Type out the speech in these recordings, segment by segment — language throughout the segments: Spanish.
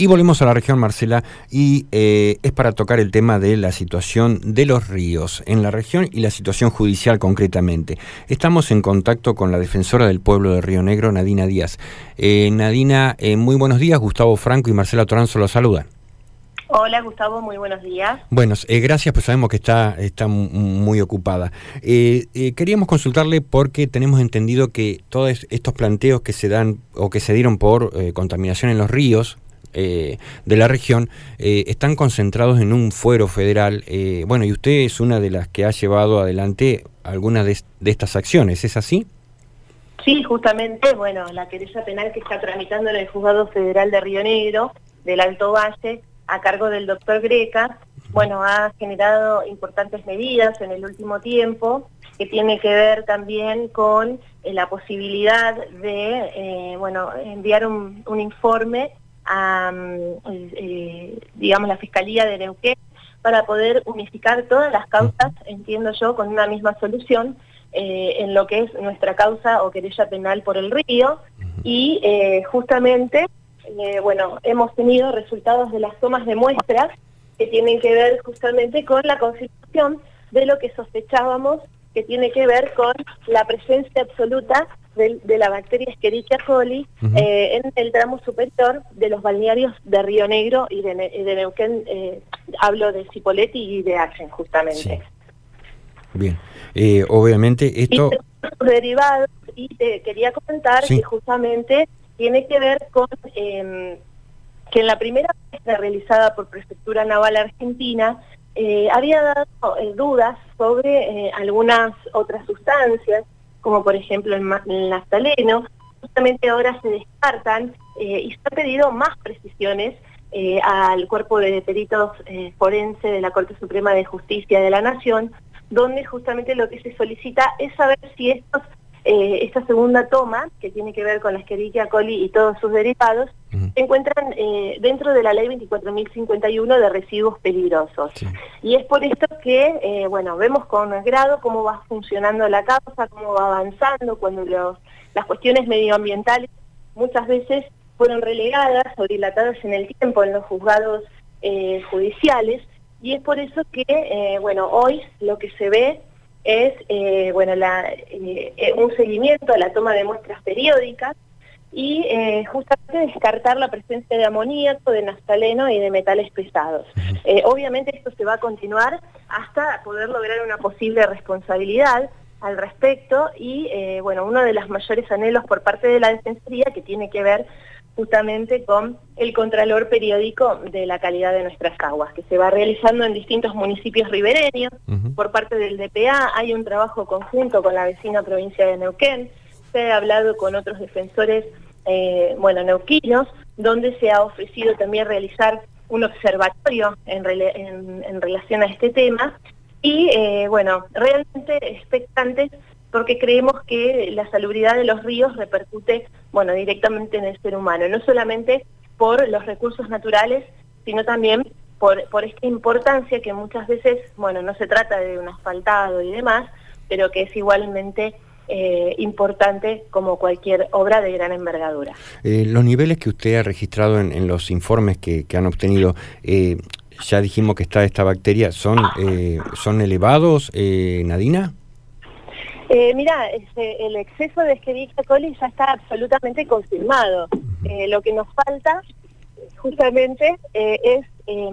Y volvemos a la región, Marcela, y es para tocar el tema de la situación de los ríos en la región y la situación judicial concretamente. Estamos en contacto con la defensora del pueblo de Río Negro, Nadina Díaz. Nadina, muy buenos días. Gustavo Franco y Marcela Toranzo los saludan. Hola Gustavo, muy buenos días. Bueno, gracias, pues sabemos que está muy ocupada. Queríamos consultarle porque tenemos entendido que todos estos planteos que se dan o que se dieron por contaminación en los ríos de la región están concentrados en un fuero federal. Bueno, y usted es una de las que ha llevado adelante algunas de estas acciones, ¿es así? Sí, justamente, bueno, la querella penal que está tramitando en el Juzgado Federal de Río Negro, del Alto Valle, a cargo del doctor Greca, bueno, ha generado importantes medidas en el último tiempo, que tiene que ver también con la posibilidad de, enviar un informe a, digamos, la Fiscalía de Neuquén, para poder unificar todas las causas, entiendo yo, con una misma solución, en lo que es nuestra causa o querella penal por el río, y justamente... hemos tenido resultados de las tomas de muestras que tienen que ver justamente con la confirmación de lo que sospechábamos, que tiene que ver con la presencia absoluta de la bacteria Escherichia coli en el tramo superior de los balnearios de Río Negro y de Neuquén. Hablo de Cipolletti y de Achen, justamente. Sí. Bien, obviamente esto... Y sus derivados, y te quería comentar que justamente... tiene que ver con que en la primera muestra realizada por Prefectura Naval Argentina había dado dudas sobre algunas otras sustancias, como por ejemplo el naftaleno. Justamente ahora se descartan y se ha pedido más precisiones al cuerpo de peritos forense de la Corte Suprema de Justicia de la Nación, donde justamente lo que se solicita es saber si esta segunda toma, que tiene que ver con la Escherichia coli y todos sus derivados, se encuentran dentro de la Ley 24.051 de residuos peligrosos. Sí. Y es por esto que, vemos con agrado cómo va funcionando la causa, cómo va avanzando, cuando las cuestiones medioambientales muchas veces fueron relegadas o dilatadas en el tiempo en los juzgados judiciales, y es por eso que, hoy lo que se ve es un seguimiento a la toma de muestras periódicas y justamente descartar la presencia de amoníaco, de naftaleno y de metales pesados. Obviamente esto se va a continuar hasta poder lograr una posible responsabilidad al respecto y uno de los mayores anhelos por parte de la Defensoría, que tiene que ver justamente con el contralor periódico de la calidad de nuestras aguas, que se va realizando en distintos municipios ribereños. Por parte del DPA hay un trabajo conjunto con la vecina provincia de Neuquén, se ha hablado con otros defensores neuquinos, donde se ha ofrecido también realizar un observatorio en relación a este tema, y realmente expectantes, porque creemos que la salubridad de los ríos repercute directamente en el ser humano, no solamente por los recursos naturales, sino también por esta importancia que muchas veces, no se trata de un asfaltado y demás, pero que es igualmente importante como cualquier obra de gran envergadura. Los niveles que usted ha registrado en los informes que han obtenido, ya dijimos que está esta bacteria, ¿son elevados, Nadina? Mira, el exceso de Escherichia coli ya está absolutamente confirmado. Lo que nos falta justamente es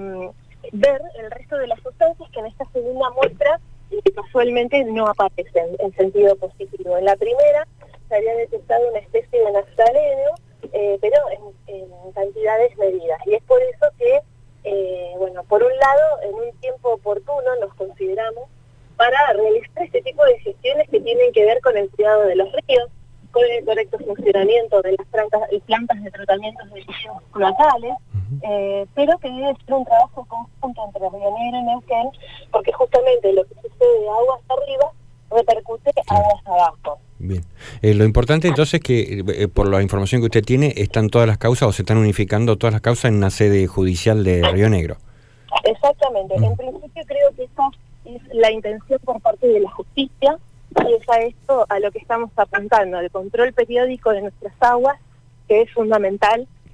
ver el resto de las sustancias que en esta segunda muestra casualmente no aparecen en sentido positivo. En la primera se había detectado una especie de naftaleno, pero en cantidades medidas. Y es por eso que, por un lado, en un tiempo oportuno nos consideramos para realizar este tipo de gestiones que tienen que ver con el cuidado de los ríos, con el correcto funcionamiento de las plantas de tratamiento de residuos cloacales, pero que debe ser un trabajo conjunto entre Río Negro y Neuquén, porque justamente lo que sucede de aguas arriba repercute aguas abajo. Bien. Lo importante entonces es que, por la información que usted tiene, están todas las causas o se están unificando todas las causas en una sede judicial de Río Negro. Exactamente. En principio creo que esa es la intención por parte de la justicia, y es a esto a lo que estamos apuntando, al control periódico de nuestras aguas, que es fundamental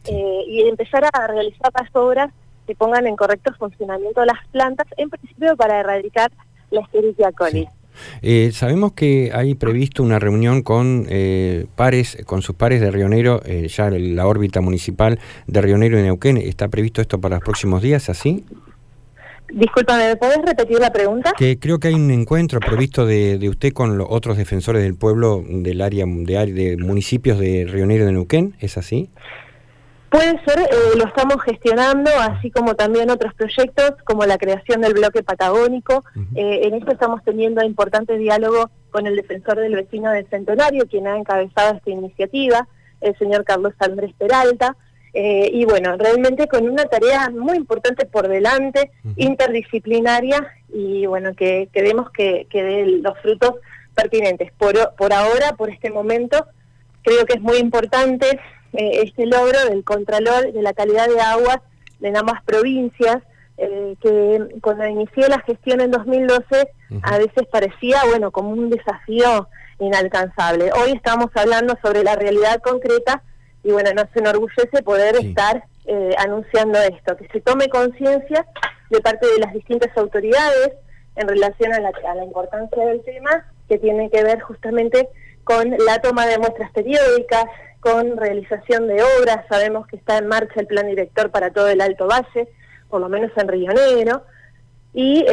y empezar a realizar las obras que pongan en correcto funcionamiento las plantas, en principio para erradicar la Escherichia coli. Sabemos que hay previsto una reunión con con sus pares de Río Negro, ya la órbita municipal de Río Negro y Neuquén. ¿Está previsto esto para los próximos días, así? Discúlpame, ¿me podés repetir la pregunta? Que creo que hay un encuentro previsto de usted con los otros defensores del pueblo del área de municipios de Río Negro y de Neuquén, ¿es así? Puede ser, lo estamos gestionando, así como también otros proyectos, como la creación del bloque patagónico. En esto estamos teniendo importante diálogo con el defensor del vecino del Centenario, quien ha encabezado esta iniciativa, el señor Carlos Andrés Peralta. Y bueno, realmente con una tarea muy importante por delante, interdisciplinaria, y bueno, que queremos que dé los frutos pertinentes. Por ahora, por este momento, creo que es muy importante este logro del Contralor de la calidad de aguas de ambas provincias, que cuando inicié la gestión en 2012, a veces parecía, bueno, como un desafío inalcanzable. Hoy estamos hablando sobre la realidad concreta, y bueno, nos enorgullece poder estar anunciando esto, que se tome conciencia de parte de las distintas autoridades en relación a la importancia del tema, que tiene que ver justamente con la toma de muestras periódicas, con realización de obras. Sabemos que está en marcha el plan director para todo el Alto Valle, por lo menos en Río Negro, y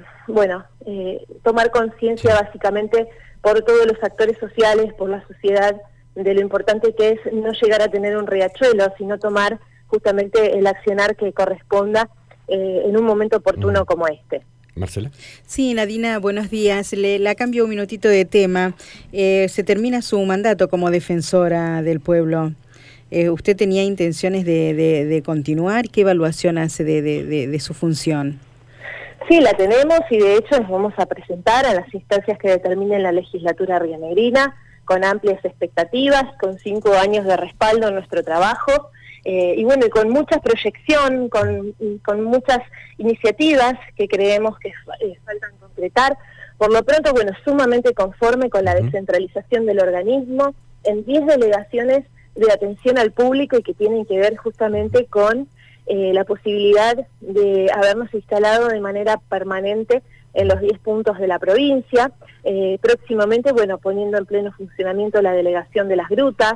tomar conciencia básicamente por todos los actores sociales, por la sociedad, de lo importante que es no llegar a tener un riachuelo, sino tomar justamente el accionar que corresponda en un momento oportuno como este. Marcela. Sí, Nadina, buenos días. La cambio un minutito de tema. Se termina su mandato como defensora del pueblo. ¿Usted tenía intenciones de continuar? ¿Qué evaluación hace de su función? Sí, la tenemos, y de hecho nos vamos a presentar a las instancias que determinen la legislatura rionegrina, con amplias expectativas, con 5 años de respaldo en nuestro trabajo, y bueno, y con mucha proyección, con muchas iniciativas que creemos que faltan concretar. Por lo pronto, bueno, sumamente conforme con la descentralización del organismo, en 10 delegaciones de atención al público, y que tienen que ver justamente con la posibilidad de habernos instalado de manera permanente en los 10 puntos de la provincia. Próximamente, bueno, poniendo en pleno funcionamiento la delegación de las grutas,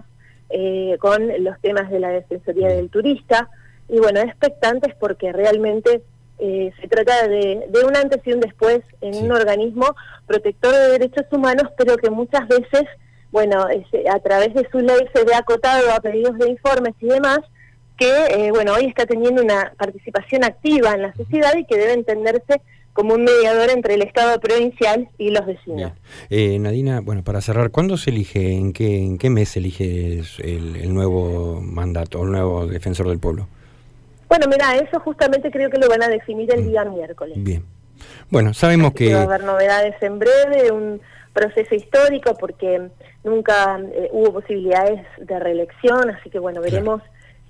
con los temas de la Defensoría del Turista, y bueno, expectantes porque realmente se trata de un antes y un después en un organismo protector de derechos humanos, pero que muchas veces, bueno, a través de su ley se ve acotado a pedidos de informes y demás, que bueno, hoy está teniendo una participación activa en la sociedad y que debe entenderse como un mediador entre el Estado provincial y los vecinos. Nadina, bueno, para cerrar, ¿cuándo se elige, en qué mes se elige el nuevo mandato, el nuevo defensor del pueblo? Bueno, mira, eso justamente creo que lo van a definir el día miércoles. Bien. Bueno, sabemos que va a haber novedades en breve, un proceso histórico, porque nunca hubo posibilidades de reelección, así que bueno, veremos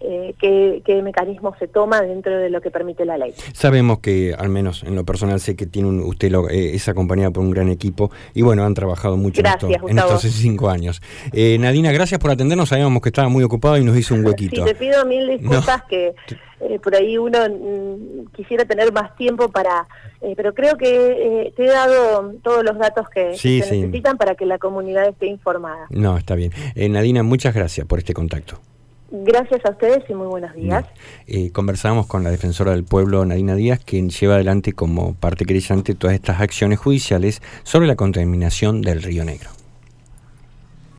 qué mecanismo se toma dentro de lo que permite la ley. Sabemos que, al menos en lo personal, sé que tiene usted es acompañada por un gran equipo, y bueno, han trabajado mucho en estos 5 años. Nadina, gracias por atendernos, sabíamos que estaba muy ocupado y nos hizo un huequito. Sí, te pido mil disculpas, que por ahí uno quisiera tener más tiempo para... pero creo que te he dado todos los datos que se necesitan para que la comunidad esté informada. No, está bien. Nadina, muchas gracias por este contacto. Gracias a ustedes y muy buenos días. Conversamos con la defensora del pueblo, Nadina Díaz, quien lleva adelante como parte querellante todas estas acciones judiciales sobre la contaminación del Río Negro.